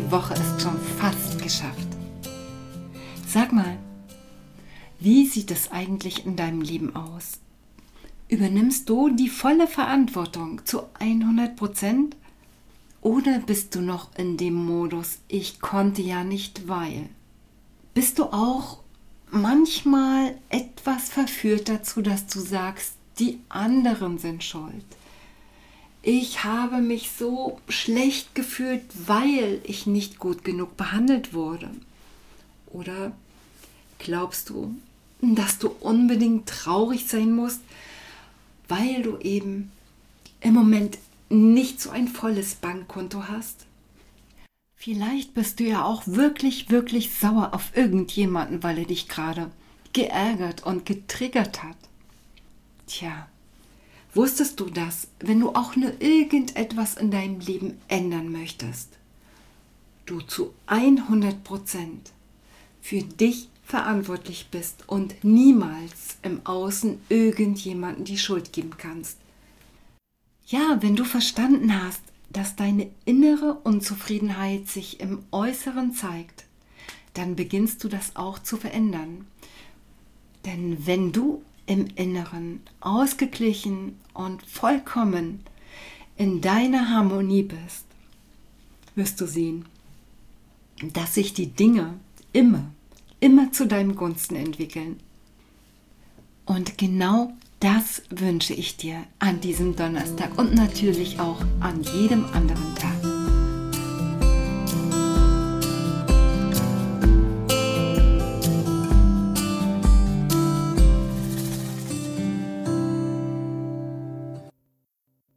Die Woche ist schon fast geschafft. Sag mal, wie sieht es eigentlich in deinem Leben aus? Übernimmst du die volle Verantwortung zu 100%? Oder bist du noch in dem Modus, ich konnte ja nicht, weil? Bist du auch manchmal etwas verführt dazu, dass du sagst, die anderen sind schuld? Ich habe mich so schlecht gefühlt, weil ich nicht gut genug behandelt wurde. Oder glaubst du, dass du unbedingt traurig sein musst, weil du eben im Moment nicht so ein volles Bankkonto hast? Vielleicht bist du ja auch wirklich, wirklich sauer auf irgendjemanden, weil er dich gerade geärgert und getriggert hat. Tja, wusstest du das, wenn du auch nur irgendetwas in deinem Leben ändern möchtest, du zu 100% für dich verantwortlich bist und niemals im Außen irgendjemandem die Schuld geben kannst? Ja, wenn du verstanden hast, dass deine innere Unzufriedenheit sich im Äußeren zeigt, dann beginnst du das auch zu verändern. Denn wenn du im Inneren ausgeglichen und vollkommen in deiner Harmonie bist, wirst du sehen, dass sich die Dinge immer zu deinem Gunsten entwickeln. Und genau das wünsche ich dir an diesem Donnerstag und natürlich auch an jedem anderen Tag.